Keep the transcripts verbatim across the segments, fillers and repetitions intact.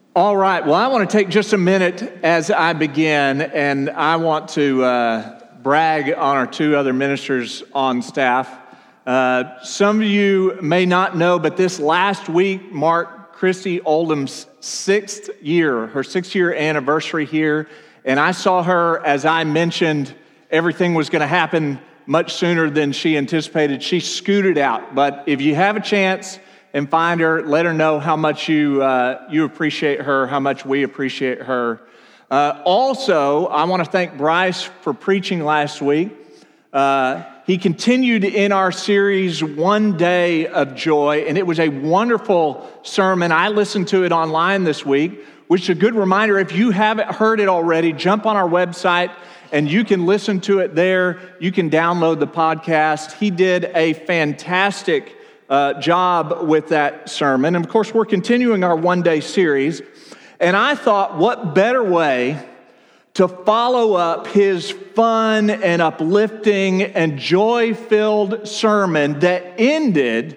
All right, well, I want to take just a minute as I begin, and I want to uh, brag on our two other ministers on staff. Uh, some of you may not know, but this last week marked Christy Oldham's sixth year, her sixth-year anniversary here, and I saw her, as I mentioned, everything was going to happen much sooner than she anticipated. She scooted out, but if you have a chance and find her, let her know how much you uh, you appreciate her, how much we appreciate her. Uh, also, I want to thank Bryce for preaching last week. Uh, he continued in our series, One Day of Joy, and it was a wonderful sermon. I listened to it online this week, which is a good reminder. If you haven't heard it already, jump on our website, and you can listen to it there. You can download the podcast. He did a fantastic Uh, job with that sermon. And of course, we're continuing our one-day series. And I thought, what better way to follow up his fun and uplifting and joy-filled sermon that ended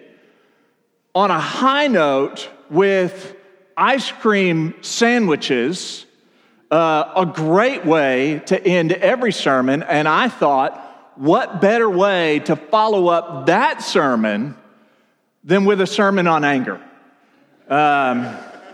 on a high note with ice cream sandwiches, uh, a great way to end every sermon. And I thought, what better way to follow up that sermon than with a sermon on anger. Um,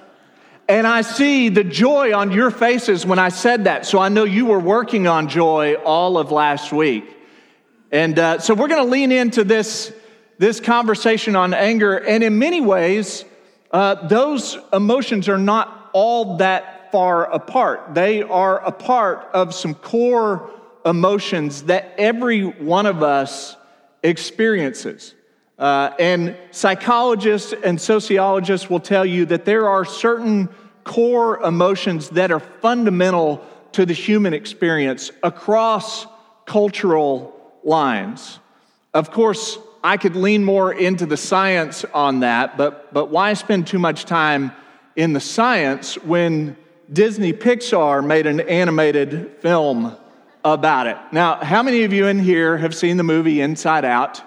and I see the joy on your faces when I said that, so I know you were working on joy all of last week. And uh, so we're going to lean into this, this conversation on anger, and in many ways, uh, those emotions are not all that far apart. They are a part of some core emotions that every one of us experiences. Uh, and psychologists and sociologists will tell you that there are certain core emotions that are fundamental to the human experience across cultural lines. Of course, I could lean more into the science on that, but, but why spend too much time in the science when Disney Pixar made an animated film about it? Now, how many of you in here have seen the movie Inside Out?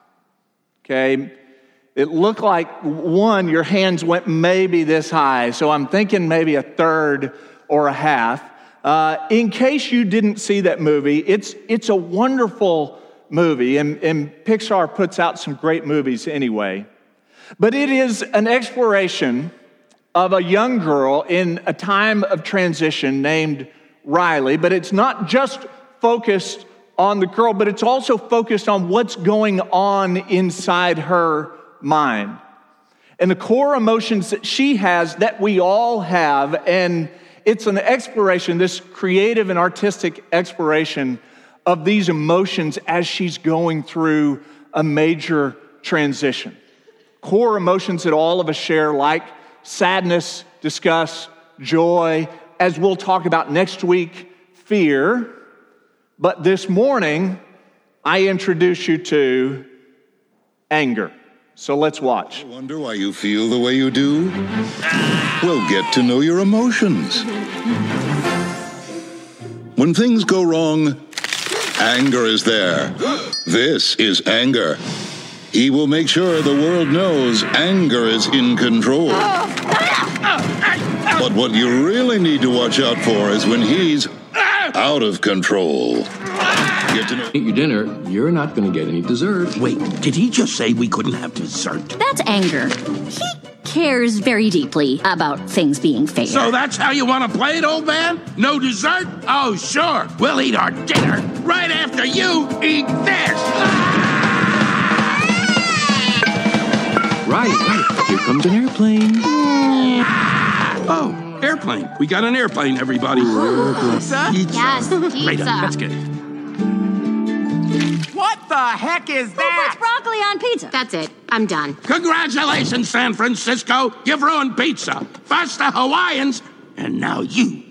Okay, it looked like, one, your hands went maybe this high, so I'm thinking maybe a third or a half. Uh, in case you didn't see that movie, it's it's a wonderful movie, and, and Pixar puts out some great movies anyway. But it is an exploration of a young girl in a time of transition named Riley, but it's not just focused on the girl, but it's also focused on what's going on inside her mind and the core emotions that she has that we all have. And it's an exploration, this creative and artistic exploration of these emotions as she's going through a major transition. Core emotions that all of us share, like sadness, disgust, joy, as we'll talk about next week, fear. But this morning, I introduce you to anger. So let's watch. I wonder why you feel the way you do? Well, get to know your emotions. When things go wrong, anger is there. This is anger. He will make sure the world knows anger is in control. But what you really need to watch out for is when he's out of control. Get to know- Eat your dinner, you're not going to get any dessert. Wait, did he just say we couldn't have dessert? That's anger. He cares very deeply about things being fair. So that's how you want to play it, old man? No dessert? Oh, sure. We'll eat our dinner right after you eat this. Right, right. Here comes an airplane. Oh, airplane. We got an airplane, everybody. Pizza? Pizza. Yes, pizza. Right on, that's good. What the heck is Who that? puts broccoli on pizza? That's it. I'm done. Congratulations, San Francisco. You've ruined pizza. First the Hawaiians, and now you.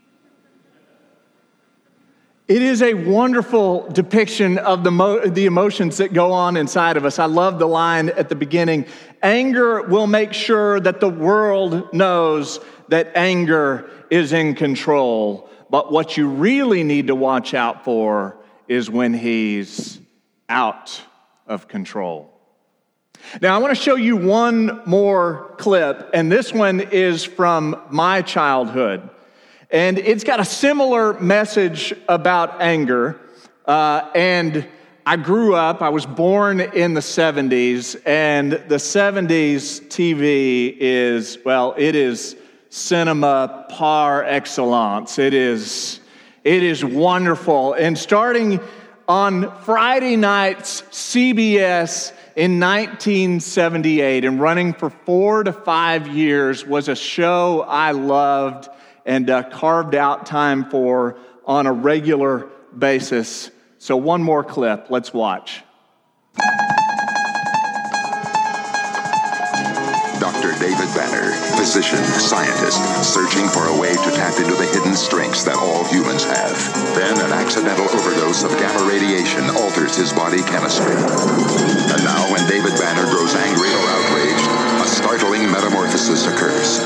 It is a wonderful depiction of the, mo- the emotions that go on inside of us. I love the line at the beginning. Anger will make sure that the world knows that anger is in control. But what you really need to watch out for is when he's out of control. Now, I want to show you one more clip, and this one is from my childhood. And it's got a similar message about anger. Uh, and I grew up, I was born in the seventies, and the seventies T V is, well, it is cinema par excellence. It is, it is wonderful. And starting on Friday nights, C B S in nineteen seventy-eight, and running for four to five years, was a show I loved and uh, carved out time for on a regular basis. So one more clip, let's watch. Doctor David Banner, physician, scientist, searching for a way to tap into the hidden strengths that all humans have. Then an accidental overdose of gamma radiation alters his body chemistry. And now when David Banner grows angry or outraged, a startling metamorphosis occurs.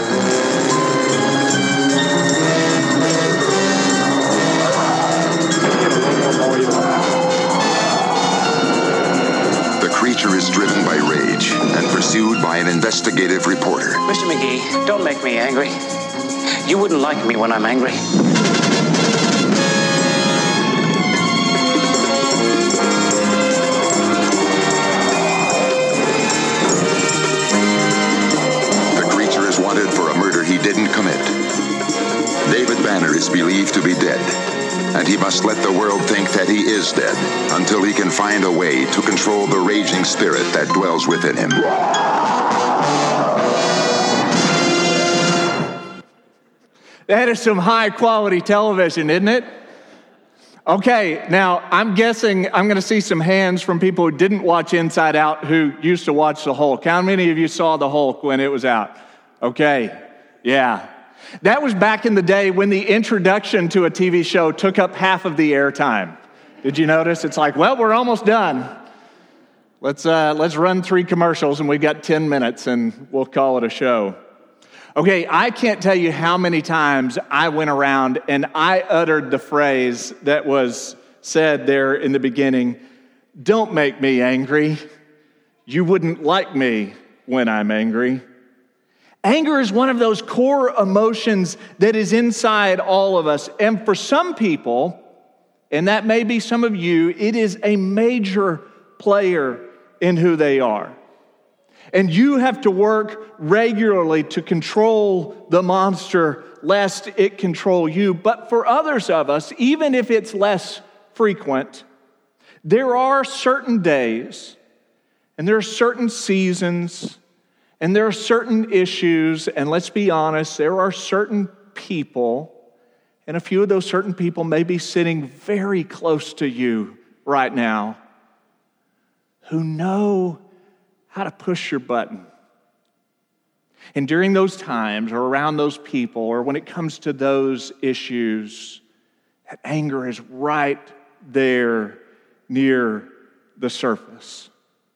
The creature is driven by rage and pursued by an investigative reporter. Mister McGee, don't make me angry. You wouldn't like me when I'm angry. The creature is wanted for a murder he didn't commit. David Banner is believed to be dead, and he must let the world think that he is dead until he can find a way to control the raging spirit that dwells within him. That is some high quality television, isn't it? Okay, now I'm guessing I'm going to see some hands from people who didn't watch Inside Out who used to watch The Hulk. How many of you saw The Hulk when it was out? Okay, yeah. That was back in the day when the introduction to a T V show took up half of the airtime. Did you notice? It's like, well, we're almost done. Let's uh, let's run three commercials and we've got ten minutes and we'll call it a show. Okay, I can't tell you how many times I went around and I uttered the phrase that was said there in the beginning, "Don't make me angry. You wouldn't like me when I'm angry." Anger is one of those core emotions that is inside all of us. And for some people, and that may be some of you, it is a major player in who they are. And you have to work regularly to control the monster lest it control you. But for others of us, even if it's less frequent, there are certain days and there are certain seasons and there are certain issues, and let's be honest, there are certain people, and a few of those certain people may be sitting very close to you right now, who know how to push your button. And during those times, or around those people, or when it comes to those issues, that anger is right there near the surface.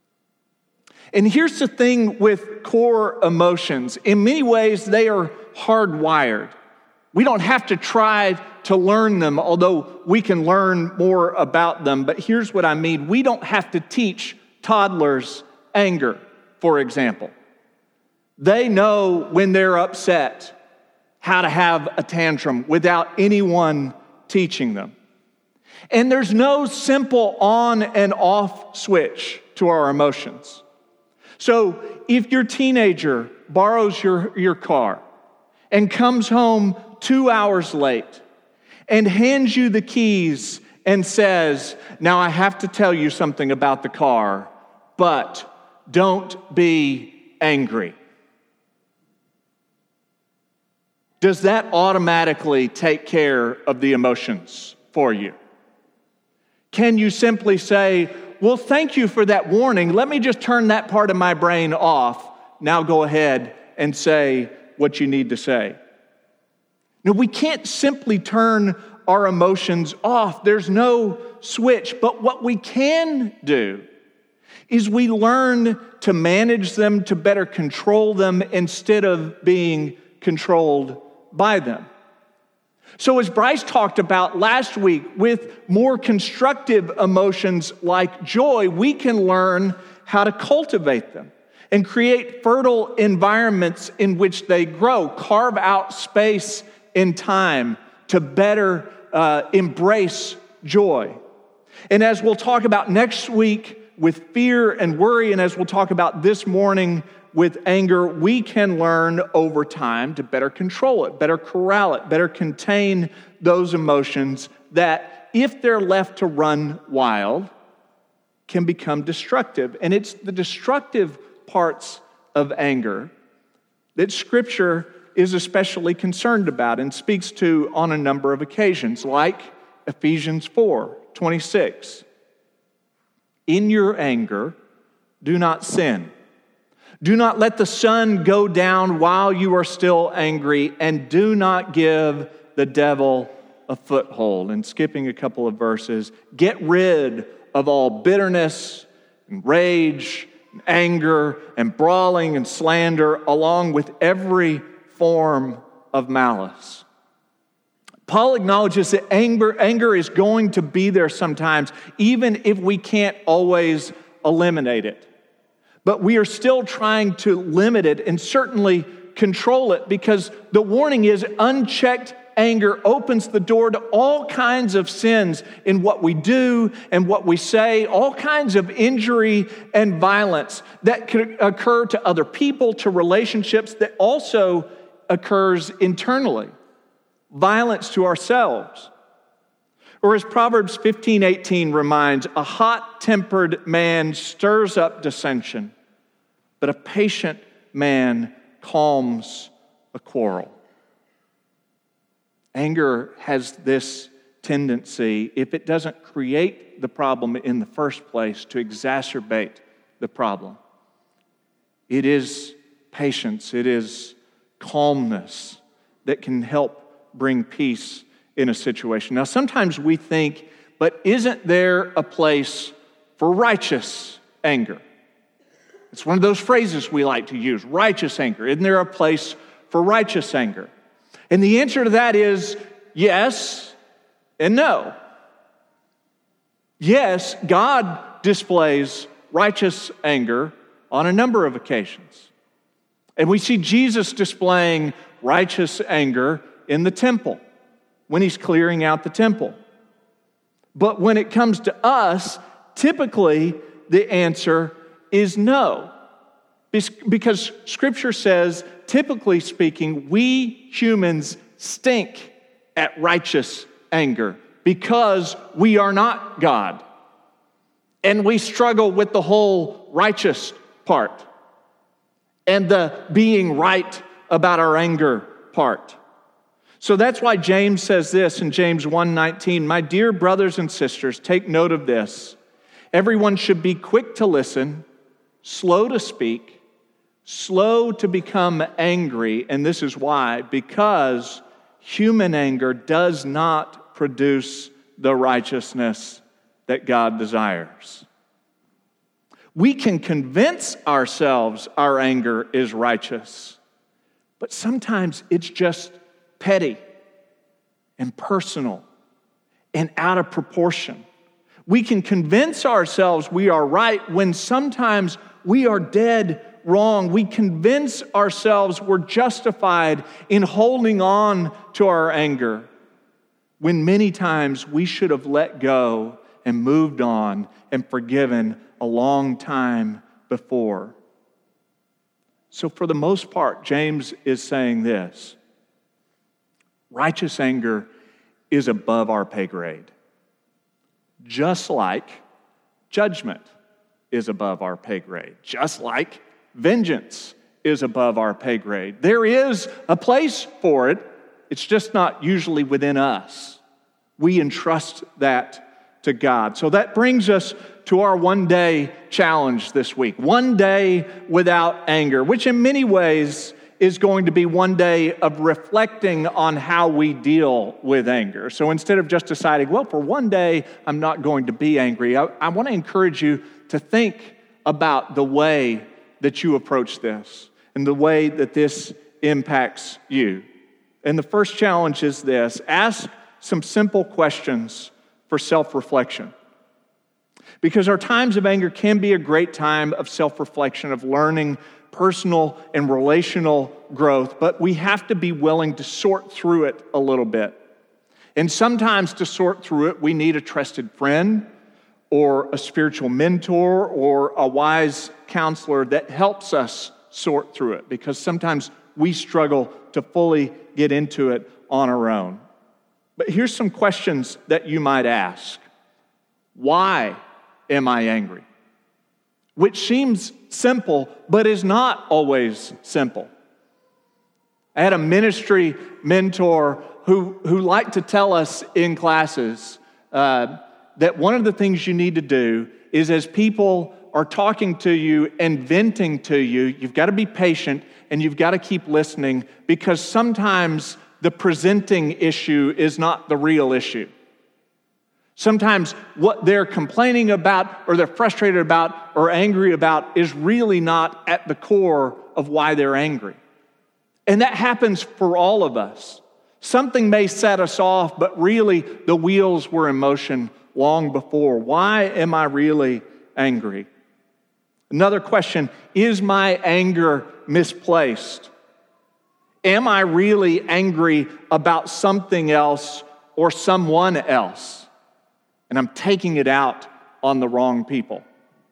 And here's the thing with core emotions. In many ways, they are hardwired. We don't have to try to learn them, although we can learn more about them. But here's what I mean. We don't have to teach toddlers anger, for example. They know when they're upset how to have a tantrum without anyone teaching them. And there's no simple on and off switch to our emotions. So if your teenager borrows your, your car and comes home two hours late and hands you the keys and says, "Now I have to tell you something about the car, but don't be angry," does that automatically take care of the emotions for you? Can you simply say, "Well, thank you for that warning. Let me just turn that part of my brain off. Now go ahead and say what you need to say"? No, we can't simply turn our emotions off. There's no switch. But what we can do is we learn to manage them, to better control them instead of being controlled by them. So as Bryce talked about last week, with more constructive emotions like joy, we can learn how to cultivate them and create fertile environments in which they grow. Carve out space and time to better uh, embrace joy. And as we'll talk about next week with fear and worry, and as we'll talk about this morning with anger, we can learn over time to better control it, better corral it, better contain those emotions that, if they're left to run wild, can become destructive. And it's the destructive parts of anger that Scripture is especially concerned about and speaks to on a number of occasions, like Ephesians four twenty-six. In your anger, do not sin. Do not let the sun go down while you are still angry, and do not give the devil a foothold. And skipping a couple of verses, get rid of all bitterness and rage, and anger and brawling and slander, along with every form of malice. Paul acknowledges that anger, anger is going to be there sometimes, even if we can't always eliminate it. But we are still trying to limit it and certainly control it, because the warning is unchecked anger opens the door to all kinds of sins in what we do and what we say, all kinds of injury and violence that could occur to other people, to relationships, that also occurs internally. Violence to ourselves. Or as Proverbs fifteen eighteen reminds, a hot-tempered man stirs up dissension, but a patient man calms a quarrel. Anger has this tendency, if it doesn't create the problem in the first place, to exacerbate the problem. It is patience, it is calmness that can help bring peace in a situation. Now, sometimes we think, but isn't there a place for righteous anger? It's one of those phrases we like to use, righteous anger. Isn't there a place for righteous anger? And the answer to that is yes and no. Yes, God displays righteous anger on a number of occasions. And we see Jesus displaying righteous anger in the temple, when he's clearing out the temple. But when it comes to us, typically the answer is no. Because Scripture says, typically speaking, we humans stink at righteous anger because we are not God. And we struggle with the whole righteous part and the being right about our anger part. So that's why James says this in James one nineteen, my dear brothers and sisters, take note of this. Everyone should be quick to listen, slow to speak, slow to become angry. And this is why, because human anger does not produce the righteousness that God desires. We can convince ourselves our anger is righteous, but sometimes it's just petty and personal and out of proportion. We can convince ourselves we are right when sometimes we are dead wrong. We convince ourselves we're justified in holding on to our anger when many times we should have let go and moved on and forgiven a long time before. So for the most part, James is saying this: righteous anger is above our pay grade, just like judgment is above our pay grade, just like vengeance is above our pay grade. There is a place for it. It's just not usually within us. We entrust that to God. So that brings us to our one-day challenge this week. One day without anger, which in many ways is going to be one day of reflecting on how we deal with anger. So instead of just deciding, well, for one day, I'm not going to be angry, I, I want to encourage you to think about the way that you approach this and the way that this impacts you. And the first challenge is this: ask some simple questions for self-reflection. Because our times of anger can be a great time of self-reflection, of learning personal and relational growth, but we have to be willing to sort through it a little bit. And sometimes to sort through it, we need a trusted friend or a spiritual mentor or a wise counselor that helps us sort through it, because sometimes we struggle to fully get into it on our own. But here's some questions that you might ask. Why am I angry? Which seems simple, but is not always simple. I had a ministry mentor who, who liked to tell us in classes uh, that one of the things you need to do is, as people are talking to you and venting to you, you've got to be patient and you've got to keep listening, because sometimes the presenting issue is not the real issue. Sometimes what they're complaining about or they're frustrated about or angry about is really not at the core of why they're angry. And that happens for all of us. Something may set us off, but really the wheels were in motion long before. Why am I really angry? Another question, is my anger misplaced? Am I really angry about something else or someone else? And I'm taking it out on the wrong people.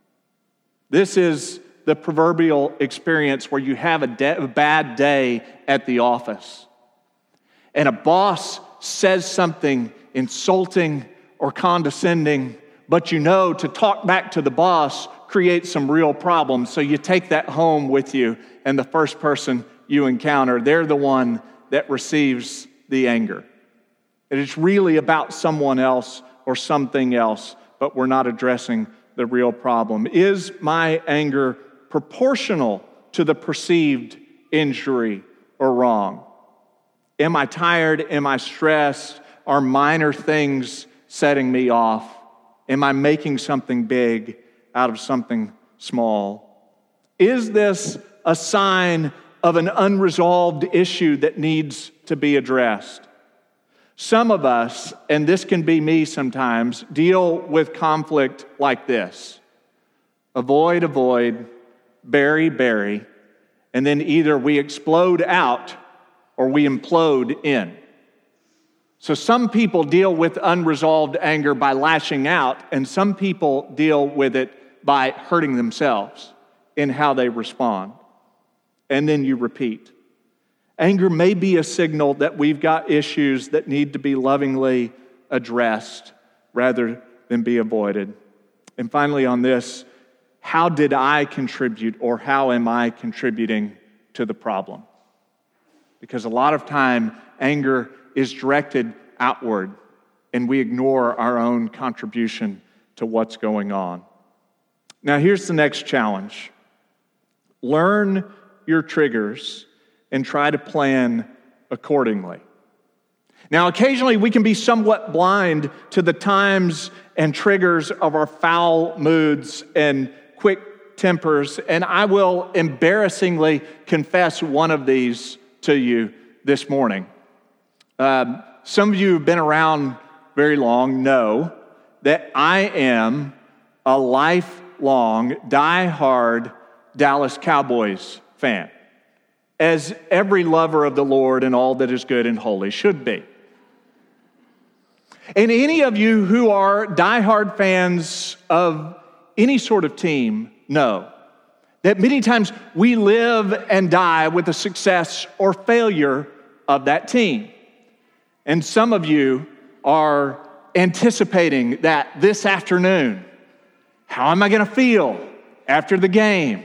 This is the proverbial experience where you have a, de- a bad day at the office, and a boss says something insulting or condescending, but you know to talk back to the boss creates some real problems, so you take that home with you, and the first person you encounter, they're the one that receives the anger. It is really about someone else or something else, but we're not addressing the real problem. Is my anger proportional to the perceived injury or wrong? Am I tired? Am I stressed? Are minor things setting me off? Am I making something big out of something small? Is this a sign of an unresolved issue that needs to be addressed? Some of us, and this can be me sometimes, deal with conflict like this. Avoid, avoid, bury, bury, and then either we explode out or we implode in. So some people deal with unresolved anger by lashing out, and some people deal with it by hurting themselves in how they respond. And then you repeat. Anger may be a signal that we've got issues that need to be lovingly addressed rather than be avoided. And finally on this, how did I contribute, or how am I contributing to the problem? Because a lot of time, anger is directed outward, and we ignore our own contribution to what's going on. Now, here's the next challenge. Learn your triggers and try to plan accordingly. Now, occasionally we can be somewhat blind to the times and triggers of our foul moods and quick tempers, and I will embarrassingly confess one of these to you this morning. Um, some of you who've been around very long know that I am a lifelong, die-hard Dallas Cowboys fan, as every lover of the Lord and all that is good and holy should be. And any of you who are diehard fans of any sort of team know that many times we live and die with the success or failure of that team. And some of you are anticipating that this afternoon. How am I going to feel after the game?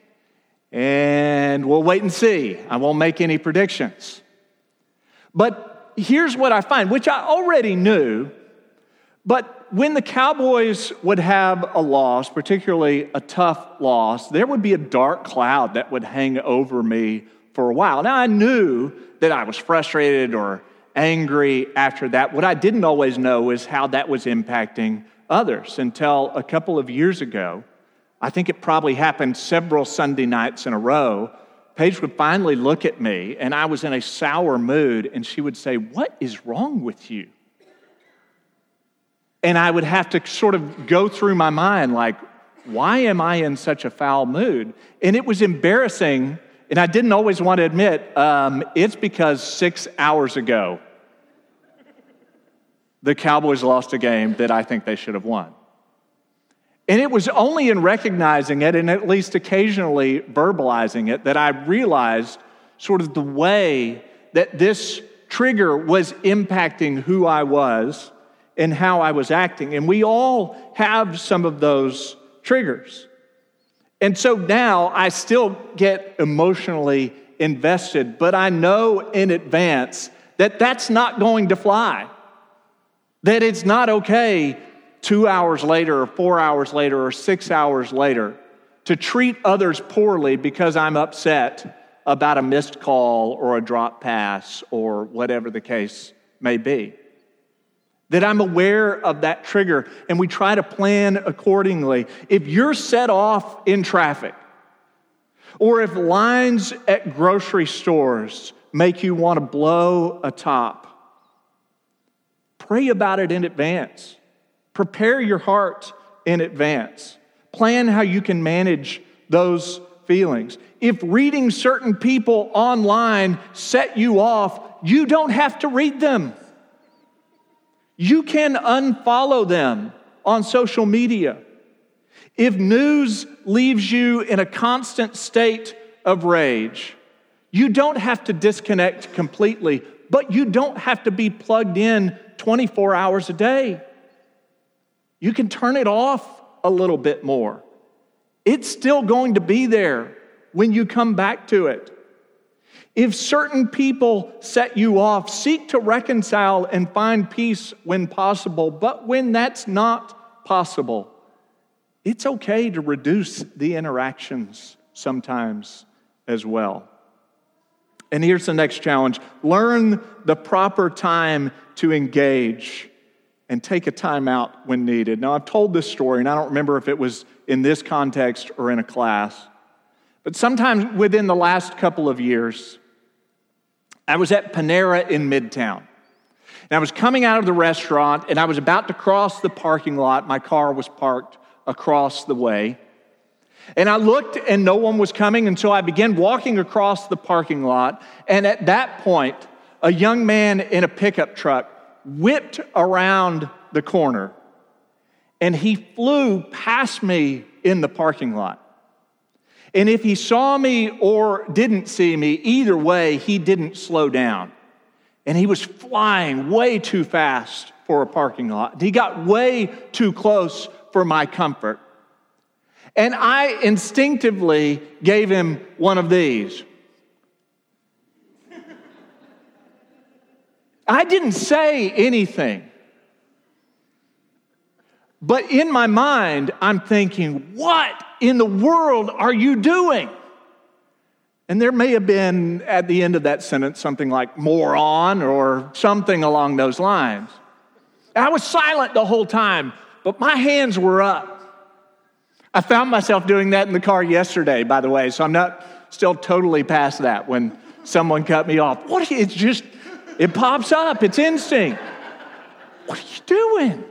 And we'll wait and see. I won't make any predictions. But here's what I find, which I already knew, but when the Cowboys would have a loss, particularly a tough loss, there would be a dark cloud that would hang over me for a while. Now, I knew that I was frustrated or angry after that. What I didn't always know is how that was impacting others until a couple of years ago. I think it probably happened several Sunday nights in a row. Paige would finally look at me, and I was in a sour mood, and she would say, "What is wrong with you?" And I would have to sort of go through my mind like, why am I in such a foul mood? And it was embarrassing, and I didn't always want to admit, um, it's because six hours ago, the Cowboys lost a game that I think they should have won. And it was only in recognizing it and at least occasionally verbalizing it that I realized sort of the way that this trigger was impacting who I was and how I was acting. And we all have some of those triggers. And so now I still get emotionally invested, but I know in advance that that's not going to fly. That it's not okay two hours later or four hours later or six hours later to treat others poorly because I'm upset about a missed call or a drop pass or whatever the case may be. That I'm aware of that trigger and we try to plan accordingly. If you're set off in traffic, or if lines at grocery stores make you want to blow a top, pray about it in advance. Prepare your heart in advance. Plan how you can manage those feelings. If reading certain people online set you off, you don't have to read them. You can unfollow them on social media. If news leaves you in a constant state of rage, you don't have to disconnect completely, but you don't have to be plugged in twenty-four hours a day. You can turn it off a little bit more. It's still going to be there when you come back to it. If certain people set you off, seek to reconcile and find peace when possible. But when that's not possible, it's okay to reduce the interactions sometimes as well. And here's the next challenge. Learn the proper time to engage and take a time out when needed. Now, I've told this story, and I don't remember if it was in this context or in a class. But sometime within the last couple of years, I was at Panera in Midtown. And I was coming out of the restaurant, and I was about to cross the parking lot. My car was parked across the way. And I looked, and no one was coming, and so I began walking across the parking lot. And at that point, a young man in a pickup truck whipped around the corner, and he flew past me in the parking lot. And if he saw me or didn't see me, either way, he didn't slow down. And he was flying way too fast for a parking lot. He got way too close for my comfort. And I instinctively gave him one of these. I didn't say anything. But in my mind, I'm thinking, what in the world are you doing? And there may have been, at the end of that sentence, something like moron or something along those lines. I was silent the whole time, but my hands were up. I found myself doing that in the car yesterday, by the way, so I'm not still totally past that when someone cut me off. What are you, it's just, it pops up, it's instinct. What are you doing?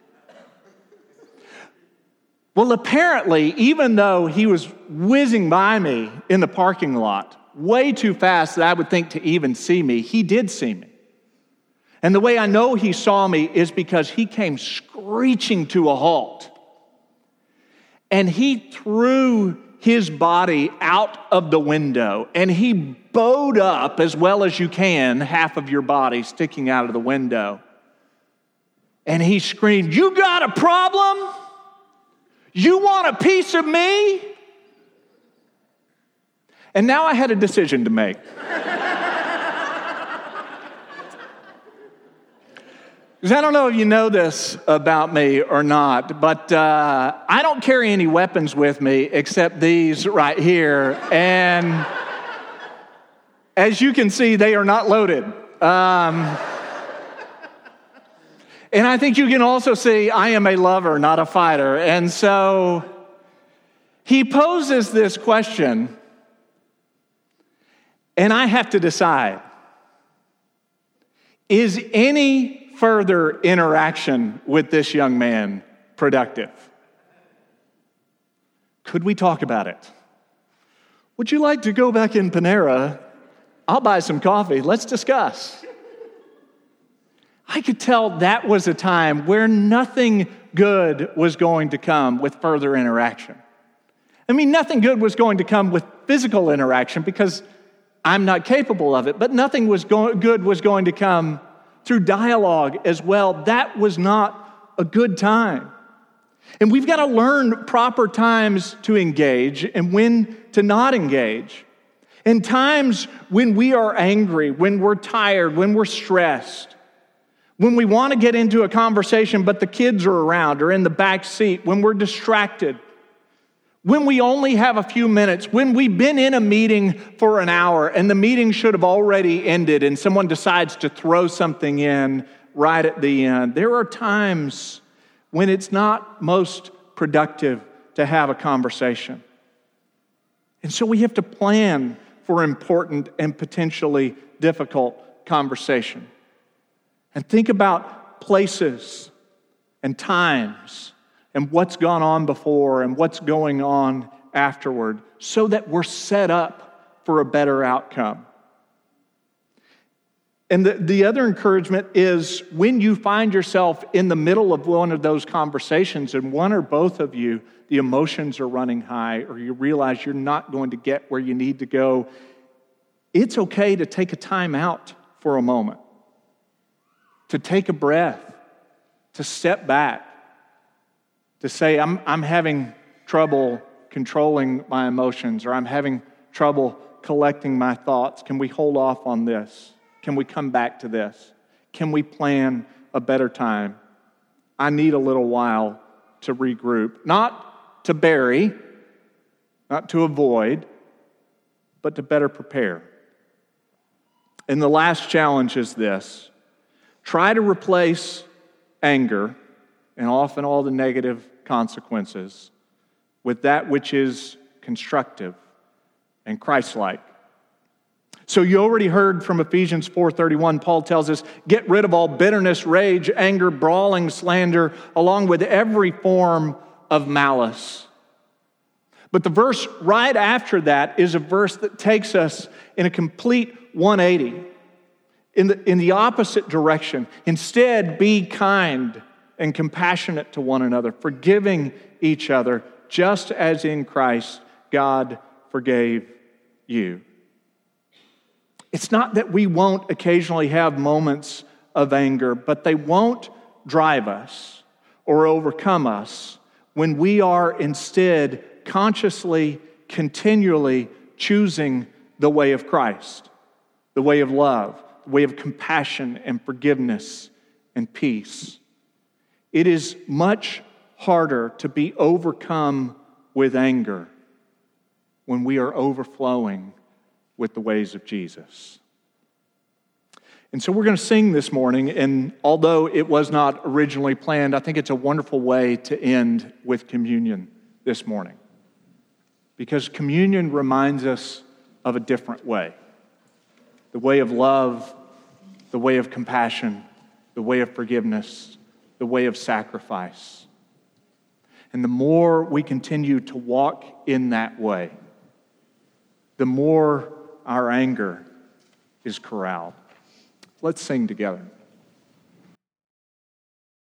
Well, apparently, even though he was whizzing by me in the parking lot way too fast that I would think to even see me, he did see me. And the way I know he saw me is because he came screeching to a halt. And he threw his body out of the window, and he bowed up as well as you can, half of your body sticking out of the window. And he screamed, "You got a problem? You want a piece of me?" And now I had a decision to make. Because I don't know if you know this about me or not, but uh, I don't carry any weapons with me except these right here. And as you can see, they are not loaded. Um, and I think you can also see I am a lover, not a fighter. And so he poses this question, and I have to decide, is any further interaction with this young man productive? Could we talk about it? Would you like to go back in Panera? I'll buy some coffee. Let's discuss. I could tell that was a time where nothing good was going to come with further interaction. I mean, nothing good was going to come with physical interaction because I'm not capable of it, but nothing was go- good was going to come through dialogue as well. That was not a good time. And we've got to learn proper times to engage and when to not engage. In times when we are angry, when we're tired, when we're stressed, when we want to get into a conversation but the kids are around or in the back seat, when we're distracted, when we only have a few minutes, when we've been in a meeting for an hour and the meeting should have already ended and someone decides to throw something in right at the end, there are times when it's not most productive to have a conversation. And so we have to plan for important and potentially difficult conversation. And think about places and times and what's gone on before and what's going on afterward so that we're set up for a better outcome. And the, the other encouragement is when you find yourself in the middle of one of those conversations and one or both of you, the emotions are running high or you realize you're not going to get where you need to go, it's okay to take a time out for a moment, to take a breath, to step back, to say, I'm, I'm having trouble controlling my emotions, or I'm having trouble collecting my thoughts. Can we hold off on this? Can we come back to this? Can we plan a better time? I need a little while to regroup. Not to bury, not to avoid, but to better prepare. And the last challenge is this. Try to replace anger and often all the negative consequences with that which is constructive and Christ-like. So you already heard from Ephesians four thirty-one, Paul tells us, get rid of all bitterness, rage, anger, brawling, slander, along with every form of malice. But the verse right after that is a verse that takes us in a complete one eighty, in the, in the opposite direction. Instead, be kind and compassionate to one another, forgiving each other, just as in Christ God forgave you. It's not that we won't occasionally have moments of anger, but they won't drive us or overcome us when we are instead consciously, continually choosing the way of Christ, the way of love, the way of compassion and forgiveness and peace. It is much harder to be overcome with anger when we are overflowing with the ways of Jesus. And so we're going to sing this morning, and although it was not originally planned, I think it's a wonderful way to end with communion this morning. Because communion reminds us of a different way. The way of love, the way of compassion, the way of forgiveness, the way of sacrifice. And the more we continue to walk in that way, the more our anger is corralled. Let's sing together.